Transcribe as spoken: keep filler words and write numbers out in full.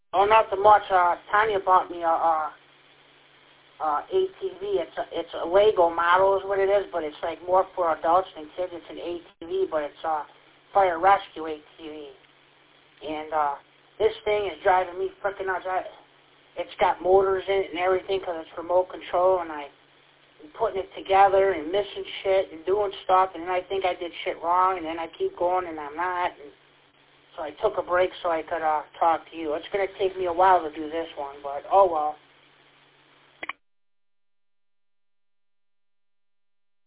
Oh, not so much. Uh, Tanya bought me a, a, a A T V. It's a, it's a Lego model is what it is, but it's like more for adults than kids. It's an A T V, but it's a fire rescue A T V. And uh, this thing is driving me freaking nuts. I, it's got motors in it and everything because it's remote control, and I putting it together and missing shit and doing stuff, and then I think I did shit wrong, and then I keep going and I'm not. And so I took a break so I could uh, talk to you. It's going to take me a while to do this one, but oh well.